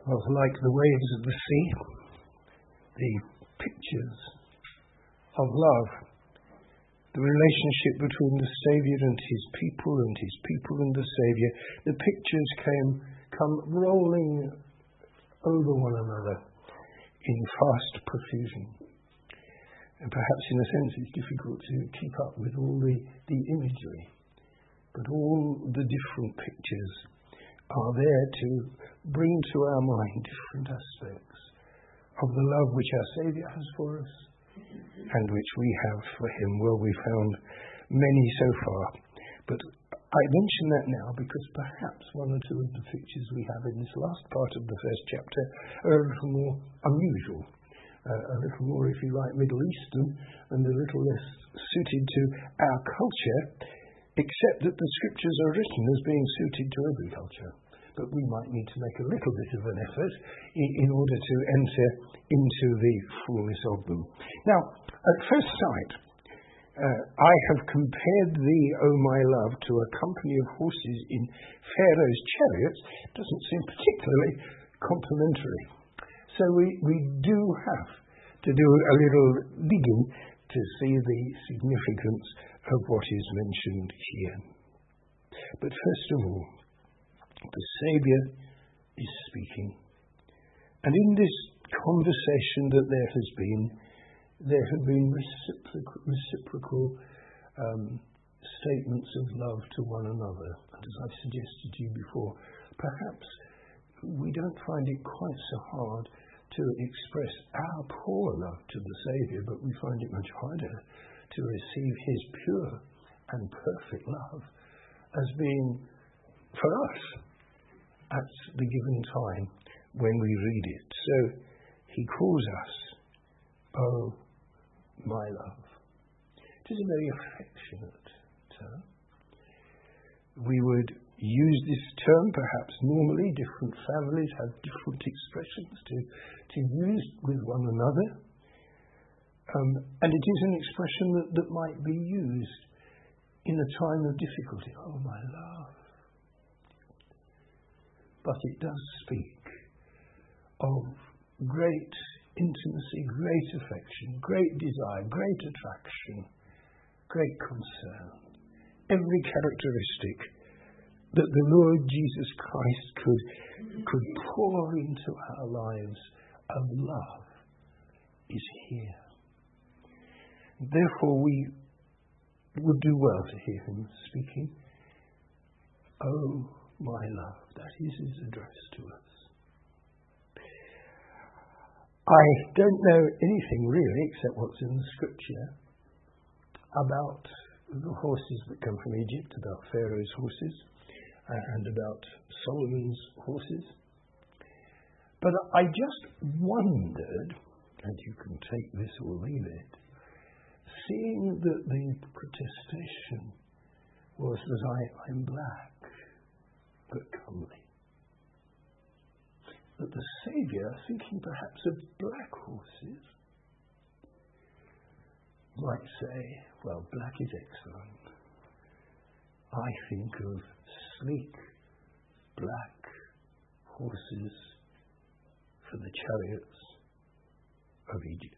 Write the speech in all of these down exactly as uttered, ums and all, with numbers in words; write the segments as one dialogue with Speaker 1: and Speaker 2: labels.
Speaker 1: Well, like the waves of the sea, the pictures of love, the relationship between the Saviour and his people and his people and the Saviour, the pictures came, come rolling over one another in fast profusion. And perhaps in a sense it's difficult to keep up with all the, the imagery, but all the different pictures are there to bring to our mind different aspects of the love which our Saviour has for us and which we have for him. Well, we found many so far, but I mention that now because perhaps one or two of the pictures we have in this last part of the first chapter are a little more unusual, uh, a little more, if you like, Middle Eastern, and a little less suited to our culture, except that the scriptures are written as being suited to every culture. But we might need to make a little bit of an effort in, in order to enter into the fullness of them. Now, at first sight, uh, I have compared thee, O my love, to a company of horses in Pharaoh's chariots. It doesn't seem particularly complimentary. So we, we do have to do a little digging to see the significance of what is mentioned here. But first of all, the Saviour is speaking. And in this conversation that there has been, there have been reciprocal, reciprocal um, statements of love to one another. And as I've suggested to you before, perhaps we don't find it quite so hard to express our poor love to the Saviour, but we find it much harder to receive his pure and perfect love as being for us at the given time when we read it. So he calls us, oh, my love. It is a very affectionate term. We would use this term perhaps normally. Different families have different expressions to, to use with one another. Um, and it is an expression that, that might be used in a time of difficulty. Oh, my love. But it does speak of great intimacy, great affection, great desire, great attraction, great concern. Every characteristic that the Lord Jesus Christ could, could pour into our lives of love is here. Therefore, we would do well to hear him speaking. Oh, my love, that is his address to us. I don't know anything really except what's in the scripture about the horses that come from Egypt, about Pharaoh's horses, and about Solomon's horses. But I just wondered, and you can take this or leave it, seeing that the protestation was that I, I'm black, but comely. That the Saviour, thinking perhaps of black horses, might say, well, black is excellent. I think of sleek, black horses for the chariots of Egypt.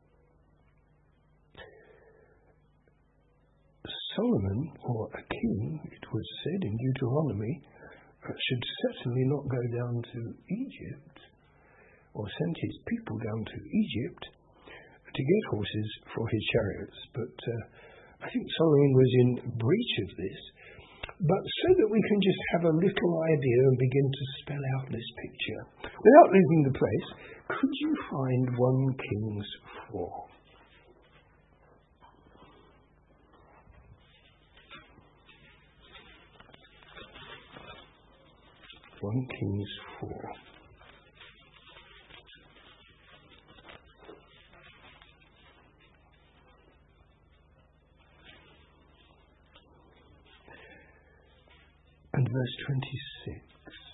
Speaker 1: Solomon, or a king, it was said in Deuteronomy, should certainly not go down to Egypt or send his people down to Egypt to get horses for his chariots. But uh, I think Solomon was in breach of this. But so that we can just have a little idea and begin to spell out this picture, without losing the place, could you find First Kings four? First Kings four. And verse twenty-six.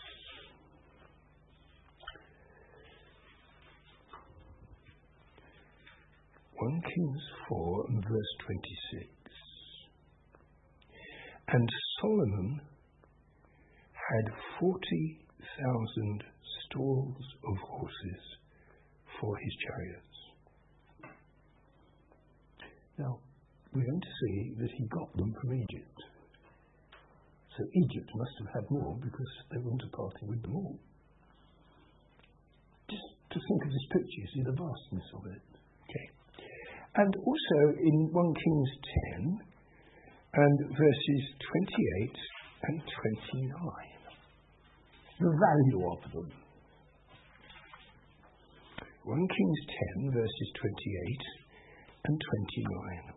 Speaker 1: First Kings four and verse twenty-six. And Solomon had forty thousand stalls of horses for his chariots. Now, we're going to see that he got them from Egypt. So Egypt must have had more because they wouldn't have parted with them all. Just to think of this picture, you see the vastness of it. Okay. And also in First Kings ten and verses twenty-eight and twenty-nine, the value of them. First Kings ten verses twenty-eight and twenty-nine.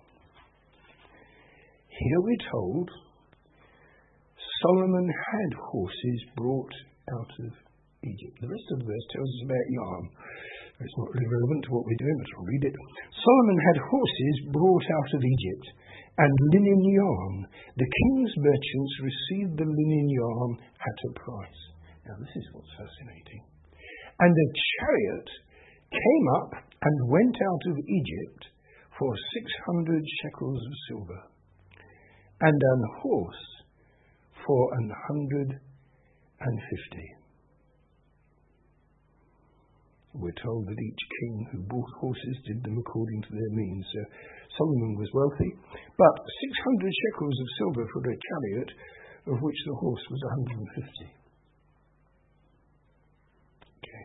Speaker 1: Here we're told Solomon had horses brought out of Egypt. The rest of the verse tells us about yarn. It's not really relevant to what we're doing, but I'll read it. Solomon had horses brought out of Egypt and linen yarn. The king's merchants received the linen yarn at a price. Now this is what's fascinating. And a chariot came up and went out of Egypt for six hundred shekels of silver, and an horse for an hundred and fifty. We're told that each king who bought horses did them according to their means. So Solomon was wealthy, but six hundred shekels of silver for a chariot, of which the horse was one hundred and fifty. Okay.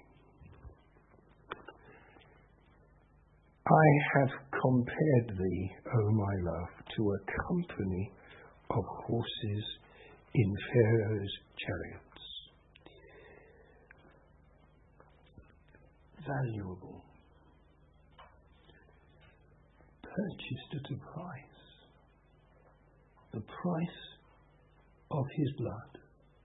Speaker 1: I have compared thee, O my love, to a company of horses in Pharaoh's chariots. Valuable, purchased at a price, the price of his blood.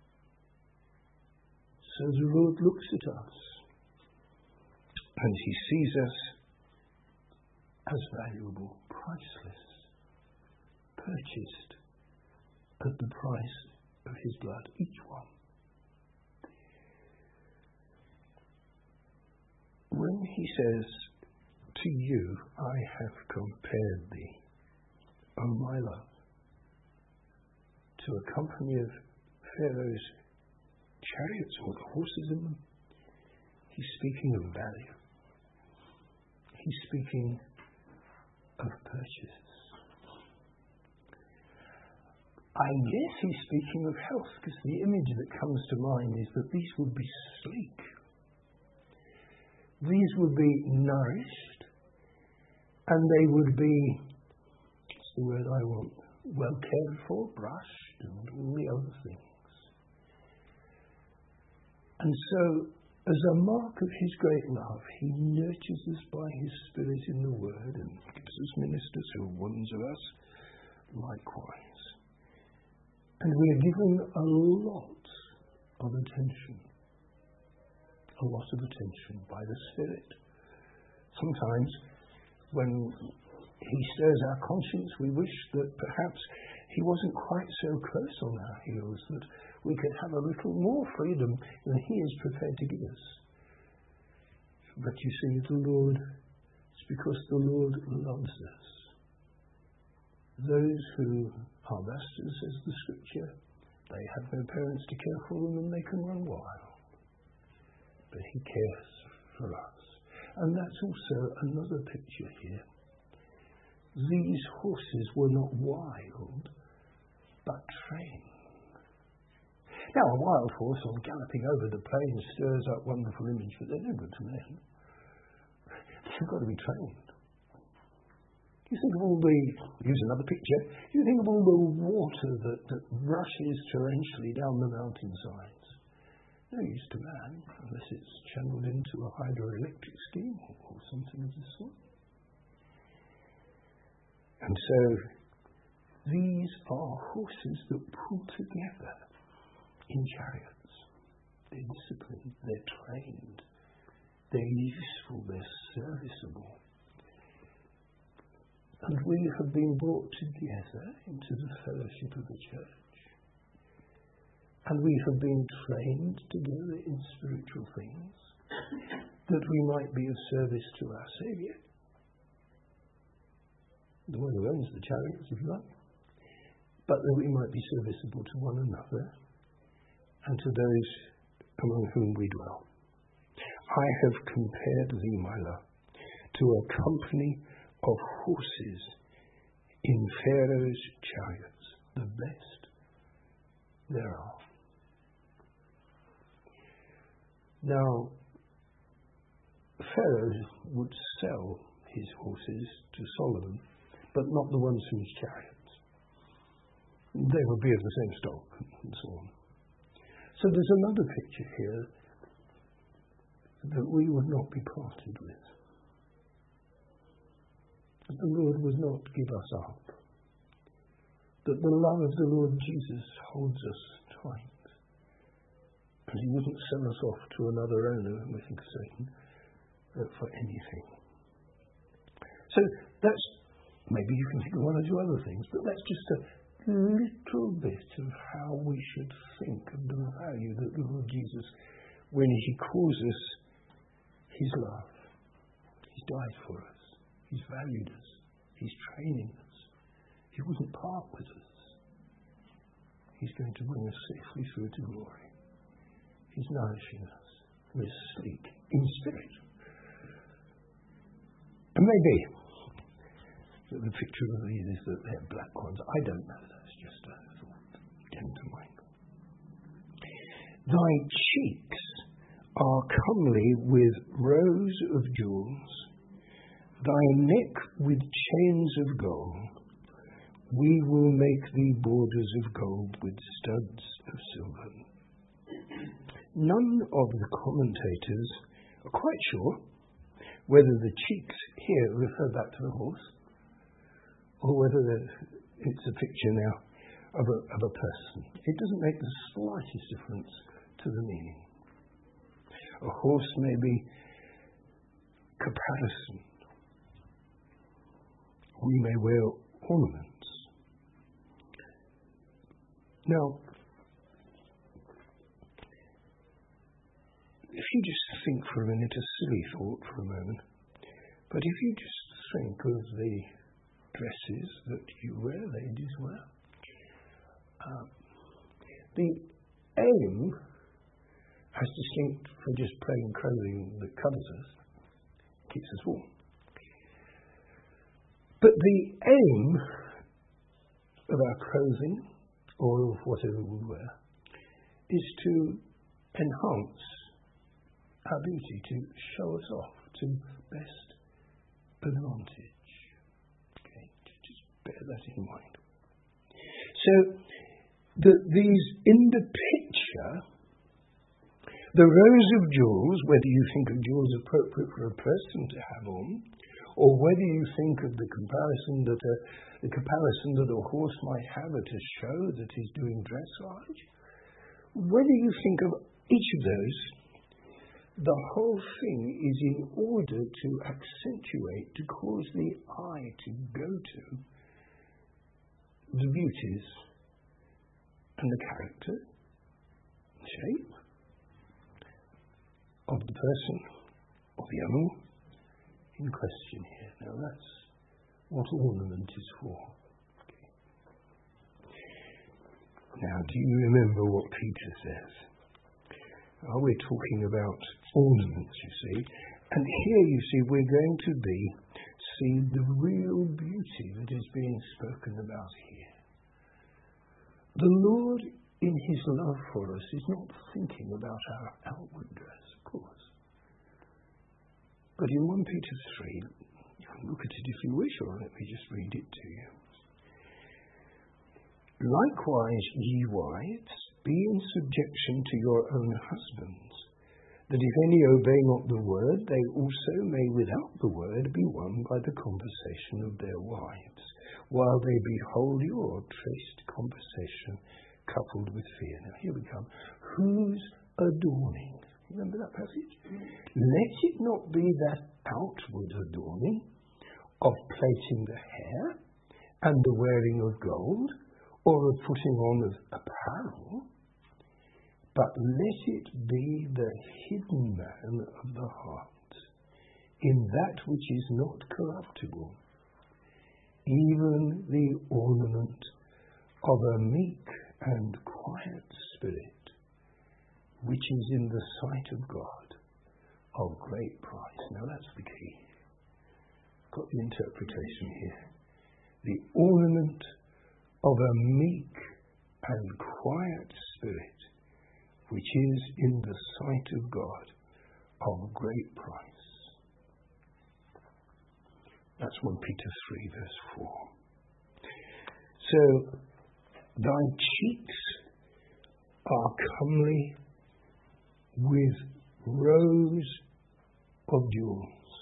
Speaker 1: So the Lord looks at us and he sees us as valuable, priceless, purchased at the price of his blood, each one. When he says, to you I have compared thee, O my love, to a company of Pharaoh's chariots with horses in them, he's speaking of value. He's speaking of purchase. I guess he's speaking of health, because the image that comes to mind is that these would be sleek. These would be nourished, and they would be, what's the word I want, well cared for, brushed, and all the other things. And so, as a mark of his great love, he nurtures us by his Spirit in the Word, and gives us ministers who are ones of us likewise. And we are given a lot of attention. A lot of attention by the Spirit. Sometimes when he stirs our conscience, we wish that perhaps he wasn't quite so close on our heels, that we could have a little more freedom than he is prepared to give us. But you see, the Lord, it's because the Lord loves us. Those who are bastards, says the Scripture, they have no parents to care for them and they can run wild. But he cares for us. And that's also another picture here. These horses were not wild, but trained. Now, a wild horse on galloping over the plain stirs up wonderful image, but they're no good to men. They've got to be trained. You think of all the, use another picture, you think of all the water that, that rushes torrentially down the mountainsides. No use to man, unless it's channeled into a hydroelectric scheme or something of the sort. And so, these are horses that pull together in chariots. They're disciplined, they're trained, they're useful, they're serviceable. And we have been brought together into the fellowship of the church. And we have been trained together in spiritual things, that we might be of service to our Saviour, the one who owns the chariots, if you like, but that we might be serviceable to one another and to those among whom we dwell. I have compared thee, my love, to a company of horses in Pharaoh's chariots, the best there are. Now, Pharaoh would sell his horses to Solomon, but not the ones from his chariots. They would be of the same stock and so on. So there's another picture here that we would not be parted with. That the Lord would not give us up. That the love of the Lord Jesus holds us tight. And he wouldn't sell us off to another owner, we think Satan, uh, for anything. So that's, maybe you can think of one or two other things, but that's just a little bit of how we should think of the value that the Lord Jesus, when he calls us his love, he's died for us, he's valued us, he's training us, he wouldn't part with us, he's going to bring us safely through to glory, he's nourishing us, we're asleep in spirit. And maybe the picture of these is that they're black ones. I don't know. That's just a thought that came to mind. Thy cheeks are comely with rows of jewels, thy neck with chains of gold. We will make thee borders of gold with studs of silver. None of the commentators are quite sure whether the cheeks here refer back to the horse, or whether it's a picture now of a, of a person. It doesn't make the slightest difference to the meaning. A horse may be caparisoned. We may wear ornaments. Now, if you just think for a minute, a silly thought for a moment, but if you just think of the dresses that you wear, ladies wear, uh, the aim, as distinct from just plain clothing that covers us, keeps us warm. But the aim of our clothing, or of whatever we wear, is to enhance our beauty, to show us off, to best advantage. Okay, just bear that in mind. So, the, these in the picture, the rows of jewels, whether you think of jewels appropriate for a person to have on, or whether you think of the comparison that a, the comparison that a horse might have at a show that is doing dressage, whether you think of each of those, the whole thing is in order to accentuate, to cause the eye to go to the beauties and the character, shape of the person, of the animal in question here. Now that's what ornament is for. Okay. Now, do you remember what Peter says? Oh, we're talking about ornaments, you see. And here, you see, we're going to be see the real beauty that is being spoken about here. The Lord, in his love for us, is not thinking about our outward dress, of course. But in First Peter three, you can look at it if you wish, or let me just read it to you. Likewise, ye wives, be in subjection to your own husbands, that if any obey not the word, they also may without the word be won by the conversation of their wives, while they behold your chaste conversation coupled with fear. Now here we come. Whose adorning? Remember that passage? Let it not be that outward adorning of plaiting the hair and the wearing of gold, or of putting on of apparel, but let it be the hidden man of the heart, in that which is not corruptible, even the ornament of a meek and quiet spirit, which is in the sight of God of great price. Now that's the key. Got the interpretation here. The ornament of a meek and quiet spirit, which is in the sight of God of great price. That's First Peter three, verse four. So, thy cheeks are comely with rows of jewels.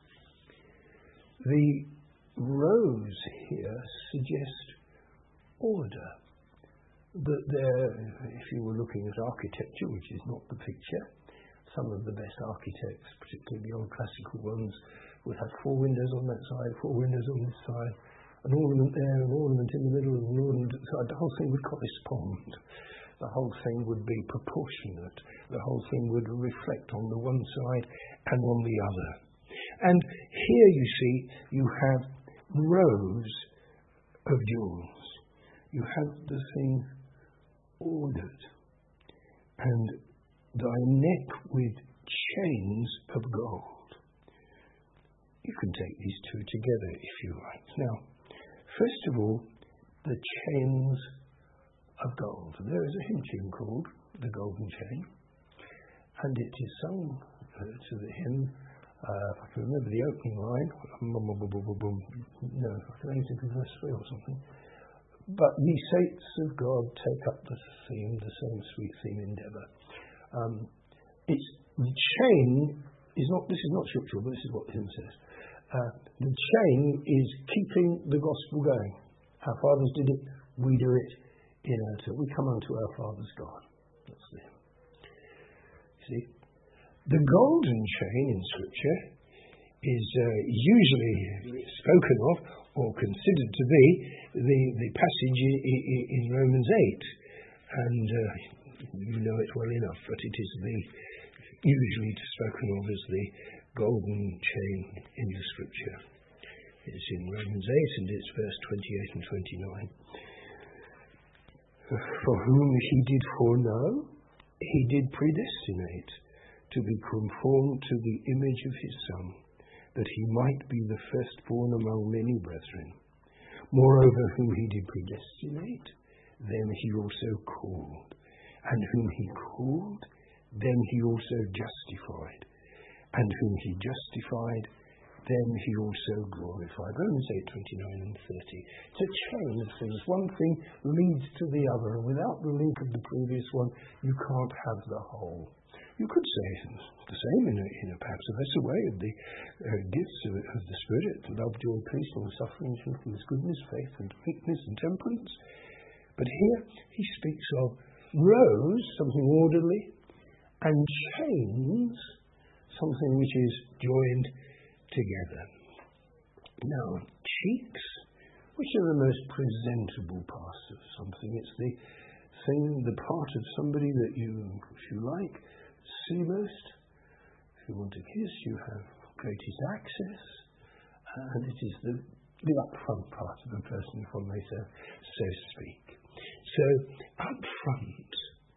Speaker 1: The rows here suggest order. That there, if you were looking at architecture, which is not the picture, some of the best architects, particularly the old classical ones, would have four windows on that side, four windows on this side, an ornament there, an ornament in the middle, and an ornament at the side. The whole thing would correspond. The whole thing would be proportionate. The whole thing would reflect on the one side and on the other. And here you see, you have rows of jewels. You have the thing ordered. And thy neck with chains of gold. You can take these two together if you like. Now, first of all, the chains of gold. There is a hymn tune called The Golden Chain, and it is sung uh, to the hymn. Uh, I can remember the opening line. No, I can only think of verse three or something. But ye saints of God take up the theme, the same sweet theme endeavour. Um, it's the chain is not. This is not scriptural, but this is what the hymn says. Uh, the chain is keeping the gospel going. Our fathers did it. We do it in our turn. We come unto our Father's God. That's the hymn. See, the golden chain in Scripture is uh, usually spoken of or considered to be the, the passage in, in Romans eight. And uh, you know it well enough, but it is the usually spoken of as the golden chain in the Scripture. It's in Romans eight and it's verse twenty-eight and twenty-nine. For whom he did foreknow, he did predestinate to be conformed to the image of his Son, that he might be the firstborn among many brethren. Moreover, whom he did predestinate, them he also called. And whom he called, them he also justified. And whom he justified, them he also glorified. Romans eight, twenty-nine and thirty. It's a chain of things. One thing leads to the other, and without the link of the previous one, you can't have the whole. You could say the same in a, in a perhaps a lesser way of the uh, gifts of, of the Spirit, love, joy, peace, long suffering, gentleness, goodness, faith, and meekness, and temperance. But here he speaks of rows, something orderly, and chains, something which is joined together. Now, cheeks, which are the most presentable parts of something. It's the thing, the part of somebody that you, if you like, see most. If you want to kiss, you have greatest access, and it is the, the up-front part of a person, if one may so, so speak. So, up front,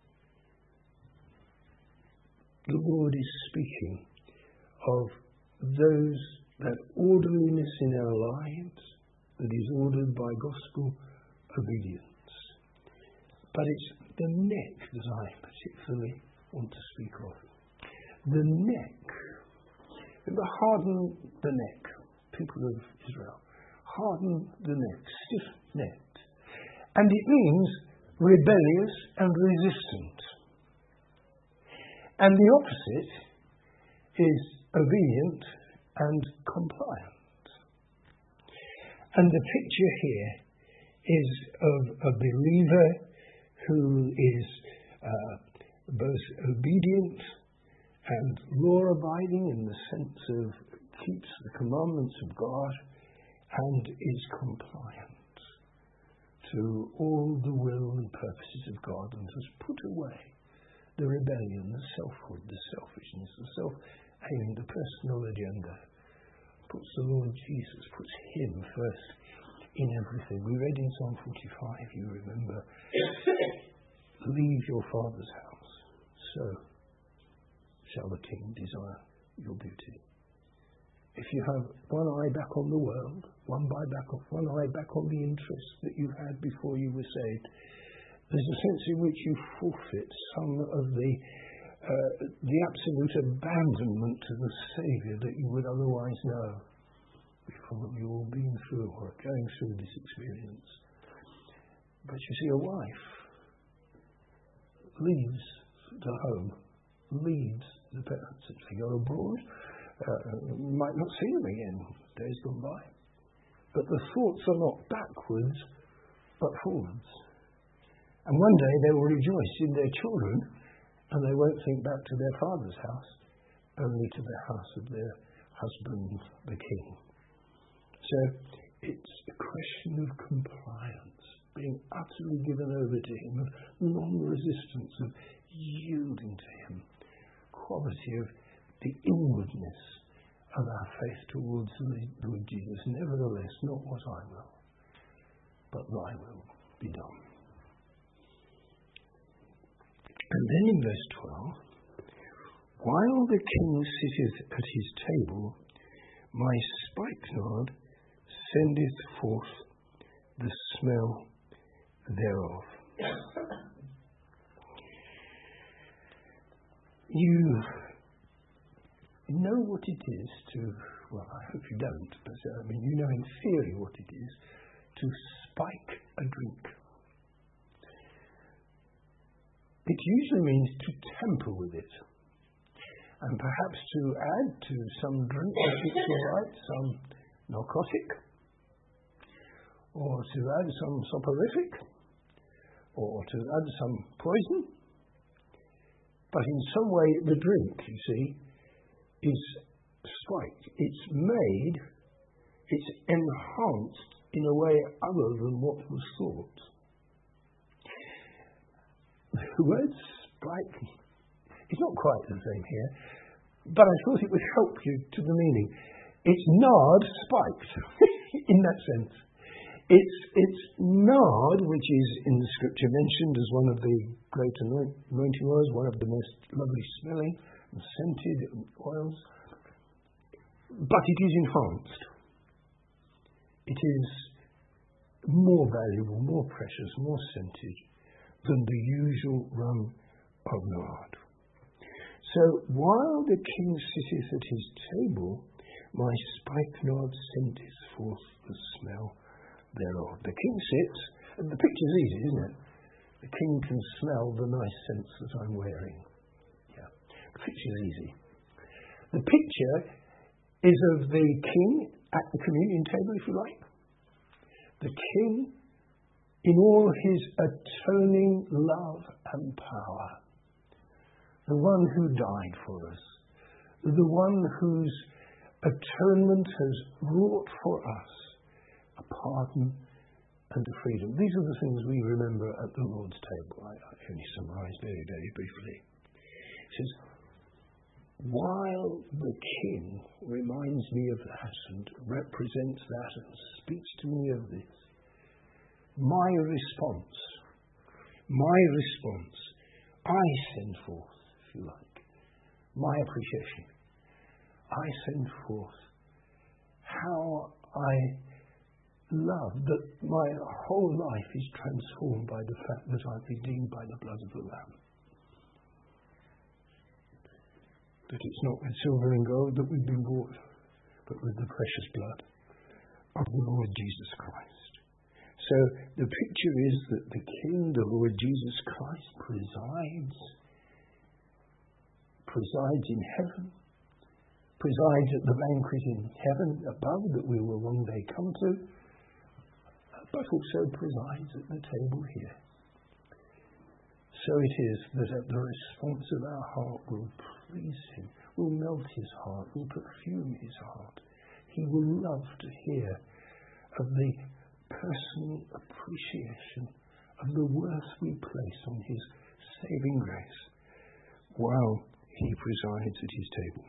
Speaker 1: the Lord is speaking of those, that orderliness in our lives that is ordered by gospel obedience. But it's the neck that I particularly want to speak of. The neck. Remember, harden the neck. People of Israel. Harden the neck. Stiff-necked. And it means rebellious and resistant. And the opposite is obedient and compliant. And the picture here is of a believer who is uh, both obedient and law-abiding in the sense of keeps the commandments of God and is compliant to all the will and purposes of God and has put away the rebellion, the selfhood, the selfishness, the self-aim, the personal agenda. Puts the Lord Jesus, puts him first in everything. We read in Psalm forty-five, you remember, leave your father's house, so shall the king desire your beauty. If you have one eye back on the world, one eye back on, one eye back on the interests that you had before you were saved, there's a sense in which you forfeit some of the uh, the absolute abandonment to the Saviour that you would otherwise know before you've all been through or going through this experience. But you see, a wife leaves the home, leaves the parents. If they go abroad, uh, might not see them again, days gone by. But the thoughts are not backwards, but forwards. And one day they will rejoice in their children, and they won't think back to their father's house, only to the house of their husband, the king. So it's a question of compliance, being utterly given over to him, of non-resistance, of yielding to him, quality of the inwardness of our faith towards the Lord Jesus. Nevertheless, not what I will, but thy will be done. And then in verse twelve, while the king sitteth at his table, my spikenard sendeth forth the smell thereof. You know what it is to, well, I hope you don't, but uh, I mean, you know in theory what it is to spike a drink. It usually means to tamper with it, and perhaps to add to some drink if it's all right, some narcotic, or to add some soporific, or to add some poison. But in some way the drink, you see, is spiked. It's made, it's enhanced in a way other than what was thought. The word spike is not quite the same here, but I thought it would help you to the meaning. It's nard spiked, in that sense. It's, it's nard, which is in the scripture mentioned as one of the great anointing oils, one of the most lovely smelling and scented oils, but it is enhanced. It is more valuable, more precious, more scented than the usual run of nard. So while the king sitteth at his table, my spikenard sendeth forth the smell thereof. The king sits, and the picture's easy, isn't it? The king can smell the nice scents that I'm wearing. Yeah, the picture's easy. The picture is of the king at the communion table, if you like. The king in all his atoning love and power. The one who died for us. The one whose atonement has wrought for us a pardon and a freedom. These are the things we remember at the Lord's table. I, I only summarise very, very briefly. It says, while the king reminds me of that and represents that and speaks to me of this, my response, my response, I send forth, if you like, my appreciation. I send forth how I love that my whole life is transformed by the fact that I'm redeemed by the blood of the Lamb. That it's not with silver and gold that we've been bought, but with the precious blood of the Lord Jesus Christ. So the picture is that the King, the Lord Jesus Christ, presides, presides in heaven, presides at the banquet in heaven above that we will one day come to, but also presides at the table here. So it is that at the response of our heart will please him, will melt his heart, will perfume his heart. He will love to hear of the personal appreciation of the worth we place on his saving grace while he presides at his table.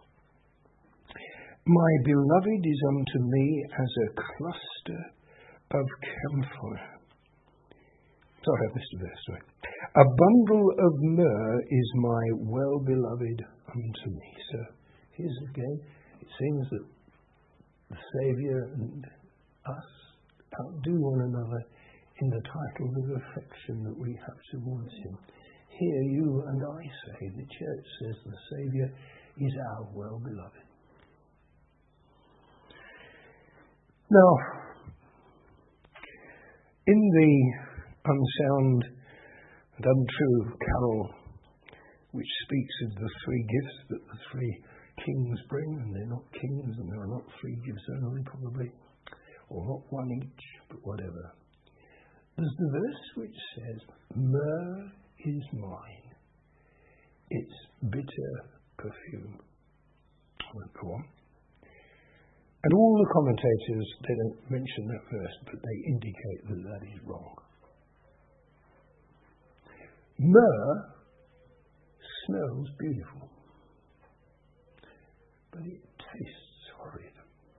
Speaker 1: My beloved is unto me as a cluster of camphor. Sorry, I missed a verse, sorry. A bundle of myrrh is my well-beloved unto me. So Here's again, it seems that the Saviour and us outdo one another in the title of affection that we have towards him. Here you and I say, the church says the Saviour is our well-beloved. Now, in the unsound and untrue carol which speaks of the three gifts that the three kings bring, and they're not kings and there are not three gifts only probably, or not one each, but whatever. There's the verse which says, myrrh is mine, its bitter perfume. I won't go on. And all the commentators, they don't mention that verse, but they indicate that that is wrong. Myrrh smells beautiful, but it tastes horrid.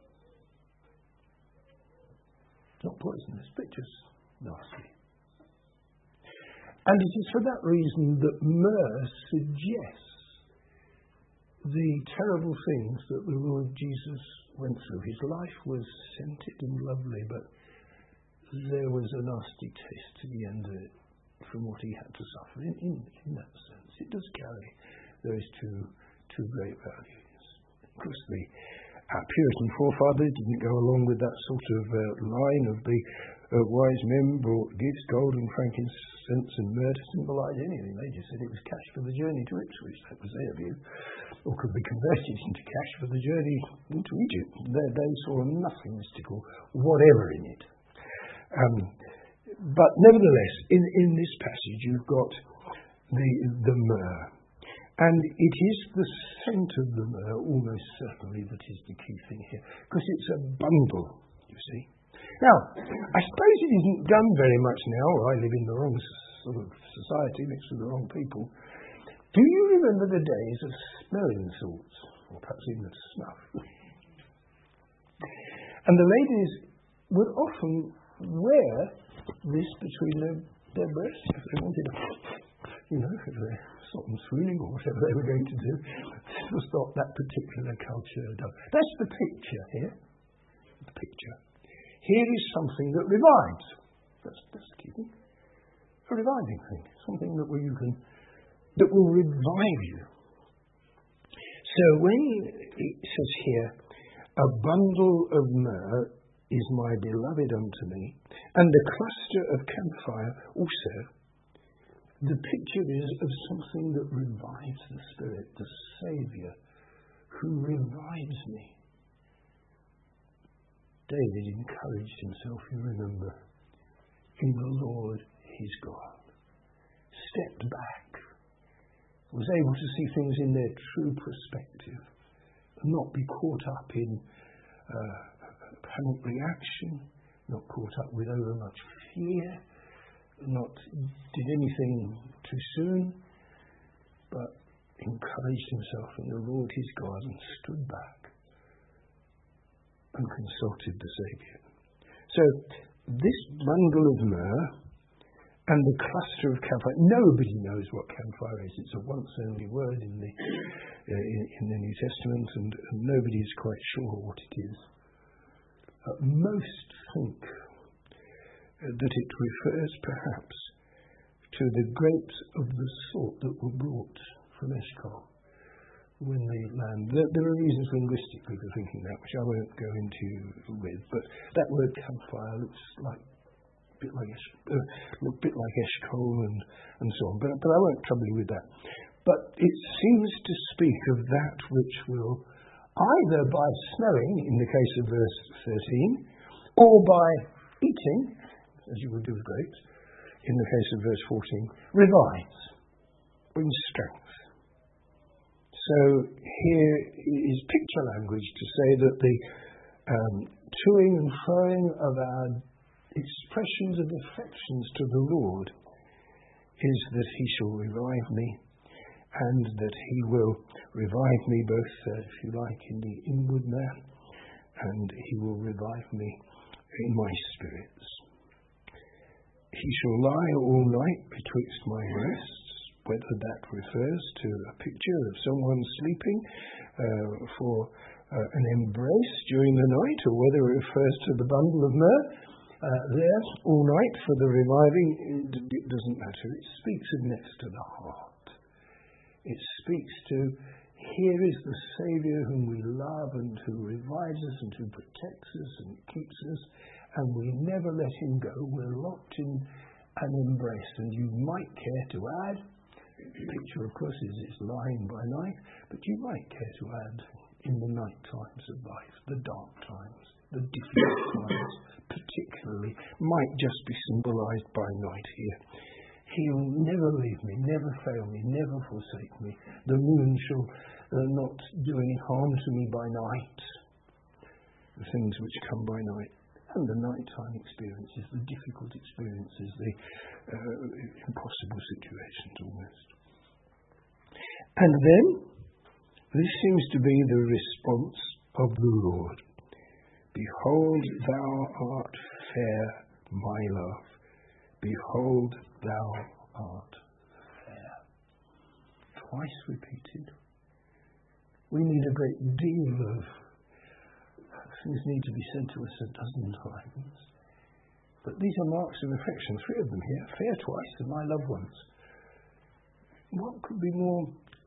Speaker 1: Not poisonous, but just nasty. And it is for that reason that myrrh suggests the terrible things that the Lord Jesus went through. His life was scented and lovely, but there was a nasty taste to the end of it from what he had to suffer. In, in, in that sense, it does carry those two, two great values. Of course, the our Puritan forefathers didn't go along with that sort of uh, line of the uh, wise men brought gifts, gold and frankincense and myrrh to symbolise anything. They just said it was cash for the journey to Ipswich. That was their view. Or could be converted into cash for the journey into Egypt. They, they saw nothing mystical whatever in it. Um, but nevertheless, in, in this passage you've got the, the myrrh. And it is the scent of the myrrh, almost certainly, that is the key thing here. Because it's a bundle, you see. Now, I suppose it isn't done very much now, or I live in the wrong sort of society, mixed with the wrong people. Do you remember the days of smelling salts, or perhaps even of snuff? And the ladies would often wear this between their, their breasts if they wanted to, you know, if they stop them swooning or whatever they were going to do. This was not that particular culture done. That's the picture here. The picture. Here is something that revives. That's, that's the key thing. A reviving thing. Something that you can, that will revive you. So when it says here, a bundle of myrrh is my beloved unto me, and a cluster of camphire also, the picture is of something that revives the Spirit, the Saviour, who revives me. David encouraged himself, you remember, in the Lord his God. Stepped back, was able to see things in their true perspective, and not be caught up in uh, panic reaction, not caught up with overmuch fear, not did anything too soon, but encouraged himself in the Lord his God and stood back and consulted the Saviour. So this bundle of myrrh and the cluster of camphire, nobody knows what camphire is. It's a once-only word in the uh, in, in the New Testament, and, and nobody is quite sure what it is. Uh, most think that it refers perhaps to the grapes of the sort that were brought from Eshcol when the land. There, there are reasons linguistically for thinking that, which I won't go into with, but that word camphire looks like a bit like uh, a bit like Eshcol and, and so on, but, but I won't trouble you with that. But it seems to speak of that which will either by smelling, in the case of verse thirteen, or by eating, as you would do with grapes, in the case of verse fourteen, revives, brings strength. So here is picture language to say that the um, toing and froing of our expressions of affections to the Lord is that he shall revive me, and that he will revive me both, uh, if you like, in the inward man, and he will revive me in my spirits. He shall lie all night betwixt my breasts, whether that refers to a picture of someone sleeping uh, for uh, an embrace during the night, or whether it refers to the bundle of myrrh uh, there all night for the reviving, it doesn't matter. It speaks of next to the heart. It speaks to, here is the Saviour whom we love and who revives us and who protects us and keeps us, and we never let him go. We're locked in an embrace. And you might care to add, the picture of course is it's lying by night, but you might care to add in the night times of life, the dark times, the difficult times particularly, might just be symbolised by night here. He'll never leave me, never fail me, never forsake me. The moon shall uh, not do any harm to me by night. The things which come by night. And the nighttime experiences, the difficult experiences, the uh, impossible situations almost. And then, this seems to be the response of the Lord. Behold, thou art fair, my love. Behold, thou art fair. Twice repeated. We need a great deal of things need to be said to us a dozen times. But these are marks of affection, three of them here, fair twice, and my loved ones. What could be more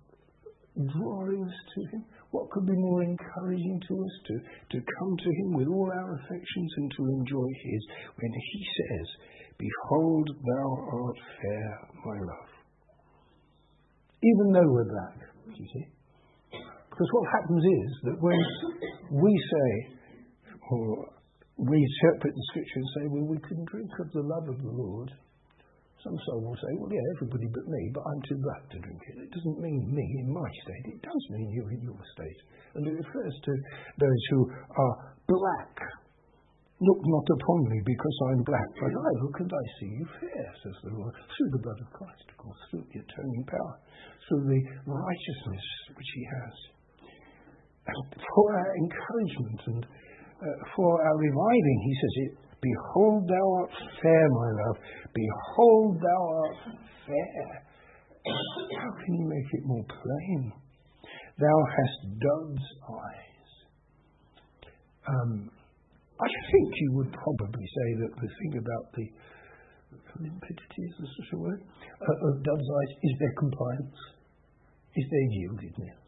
Speaker 1: drawing us to him? What could be more encouraging to us to, to come to him with all our affections and to enjoy his, when he says, behold, thou art fair, my love. Even though we're black, you see. Because what happens is that when we say, or we interpret the scripture and say, well, we can drink of the love of the Lord. Some soul will say, well, yeah, everybody but me, but I'm too black to drink it. It doesn't mean me in my state. It does mean you in your state. And it refers to those who are black. Look not upon me because I'm black, but I look and I see you fair, says the Lord, through the blood of Christ, of course, through the atoning power, through the righteousness which he has. And for our encouragement and uh, for our reviving, he says it, behold, thou art fair, my love. Behold, thou art fair. How can you make it more plain? Thou hast dove's eyes. Um, I think you would probably say that the thing about the limpidity, is this such a word, uh, of dove's eyes is their compliance, is their yieldedness.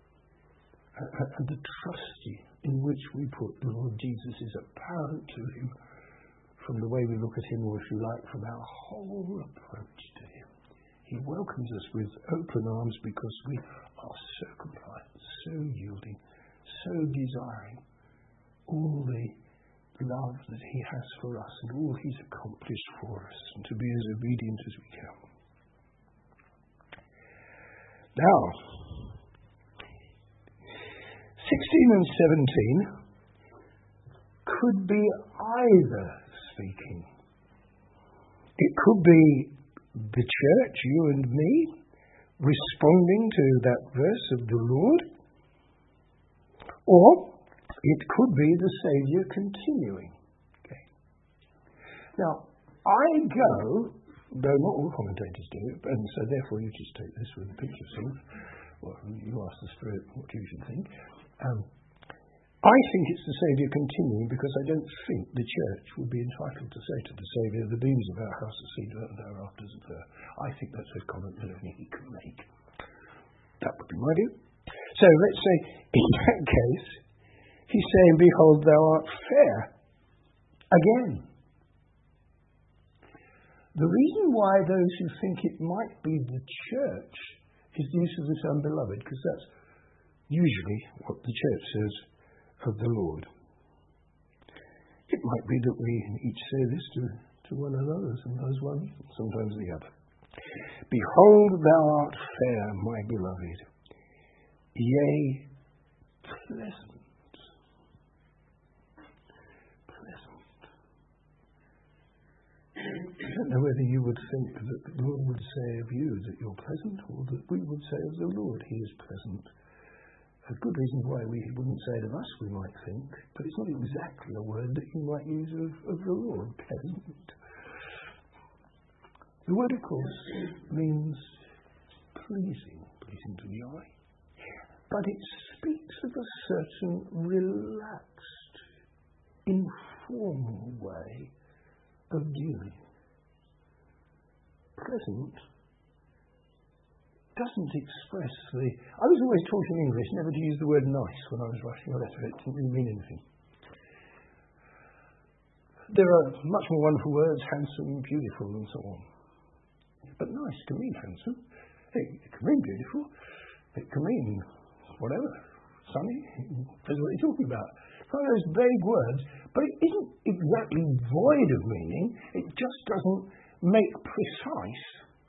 Speaker 1: Uh, and the trust in which we put the Lord Jesus is apparent to him from the way we look at him, or if you like, from our whole approach to him. He welcomes us with open arms because we are so compliant, so yielding, so desiring all the love that he has for us and all he's accomplished for us, and to be as obedient as we can. Now, sixteen and seventeen could be either speaking. It could be the church, you and me, responding to that verse of the Lord, or it could be the Saviour continuing. Okay. Now, I go, though not all commentators do it, and so therefore you just take this with a pinch of salt. Well, you ask the Spirit what you should think. Um, I think it's the Saviour continuing because I don't think the church would be entitled to say to the Saviour, the beams of our house are cedar and our rafters of fir. I think that's a comment that only he can make. That would be my view. So let's say, in that case, he's saying, behold, thou art fair. Again. The reason why those who think it might be the church is the use of the term beloved, because that's usually what the church says of the Lord. It might be that we each say this to, to one another, sometimes one, sometimes the other. Behold, thou art fair, my beloved, yea, pleasant. Pleasant. I don't know whether you would think that the Lord would say of you that you're pleasant, or that we would say of the Lord he is pleasant. A good reason why we wouldn't say it of us, we might think, but it's not exactly a word that you might use of, of the Lord, pleasant. The word, of course, means pleasing, pleasing to the eye. But it speaks of a certain relaxed, informal way of dealing. Pleasant doesn't express the... I was always taught in English never to use the word nice when I was writing a letter. It didn't really mean anything. There are much more wonderful words, handsome, beautiful, and so on. But nice can mean handsome. It can mean beautiful. It can mean whatever. Sunny. That's what you're talking about. It's one of those vague words, but it isn't exactly void of meaning. It just doesn't make precise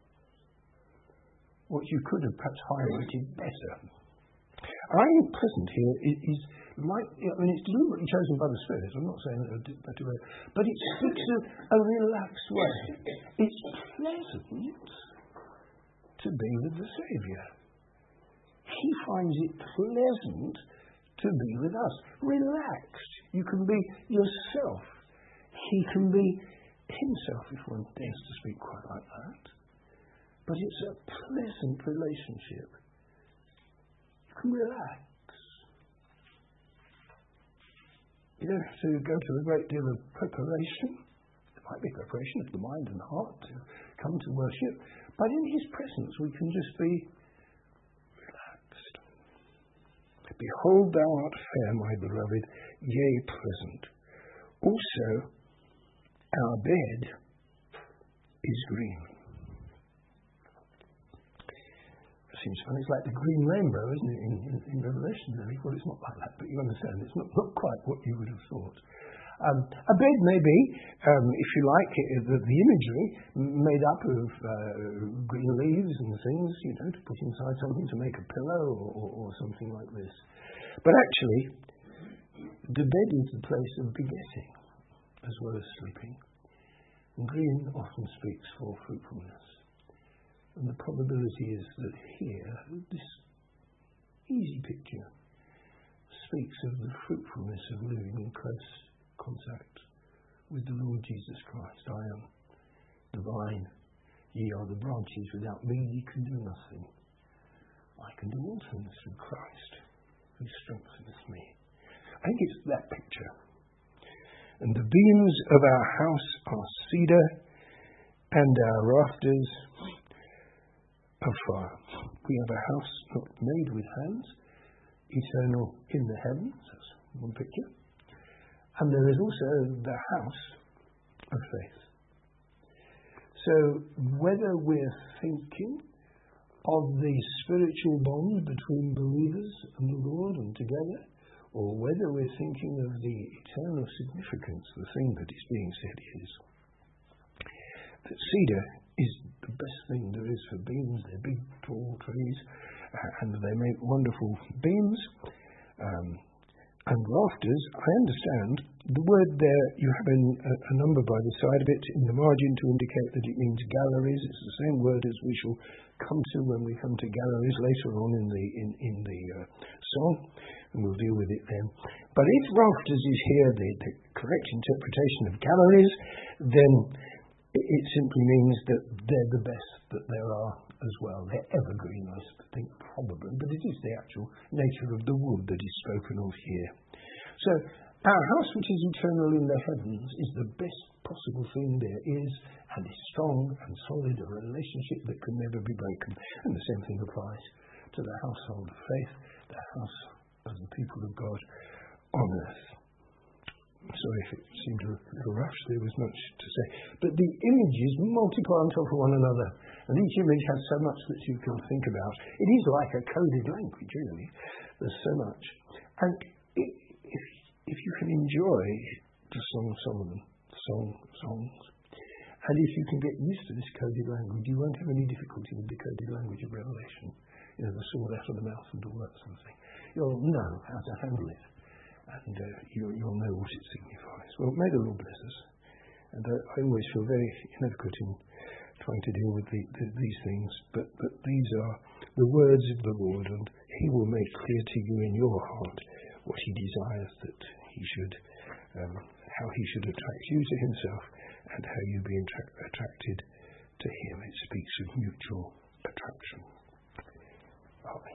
Speaker 1: what you could have perhaps highlighted better. I think pleasant here is, is like, I mean, it's deliberately chosen by the Spirit. I'm not saying that I did better way, but it speaks of a relaxed way. It's pleasant to be with the Saviour. He finds it pleasant to be with us. Relaxed. You can be yourself. He can be himself, if one dares to speak quite like that. But it's a pleasant relationship. You can relax. You don't have to go to a great deal of preparation. There might be preparation of the mind and heart to come to worship. But in his presence we can just be relaxed. Behold, thou art fair, my beloved, yea, pleasant. Also, our bed is green. Seems funny. It's like the green rainbow, isn't it, in, in, in Revelation, really? Well, it's not like that, but you understand, it's not, not quite what you would have thought. Um, a bed may be, um, if you like, it, the, the imagery made up of uh, green leaves and things, you know, to put inside something to make a pillow or, or, or something like this. But actually, the bed is the place of begetting as well as sleeping. And green often speaks for fruitfulness. And the probability is that here, this easy picture speaks of the fruitfulness of living in close contact with the Lord Jesus Christ. I am the vine, ye are the branches. Without me ye can do nothing. I can do all things through Christ who strengthens me. I think it's that picture. And the beams of our house are cedar, and our rafters of fire. We have a house not made with hands, eternal in the heavens. That's one picture. And there is also the house of faith. So whether we're thinking of the spiritual bond between believers and the Lord and together, or whether we're thinking of the eternal significance, the thing that is being said is that cedar is the best thing there is for beams. They're big, tall trees, uh, and they make wonderful beams. Um, and rafters, I understand, the word there, you have a, a number by the side of it in the margin to indicate that it means galleries. It's the same word as we shall come to when we come to galleries later on in the in, in the uh, song, and we'll deal with it then. But if rafters is here the, the correct interpretation of galleries, then it simply means that they're the best that there are as well. They're evergreen, I think, probably, but it is the actual nature of the wood that is spoken of here. So, our house which is eternal in the heavens is the best possible thing there is, and is strong and solid, a relationship that can never be broken. And the same thing applies to the household of faith, the house of the people of God on earth. Sorry if it seemed a little rush, there was much to say. But the images multiply on top of one another. And each image has so much that you can think about. It is like a coded language, really. There's so much. And it, if, if you can enjoy the Song of Solomon, song, songs, and if you can get used to this coded language, you won't have any difficulty with the coded language of Revelation. You know, the sword out of the mouth and all that sort of thing. You'll know how to handle it. And uh, you, you'll know what it signifies. Well, may the Lord bless us. And uh, I always feel very inadequate in trying to deal with the, the, these things, but, but these are the words of the Lord, and he will make clear to you in your heart what he desires that he should, um, how he should attract you to himself, and how you be attra- attracted to him. It speaks of mutual attraction. Amen.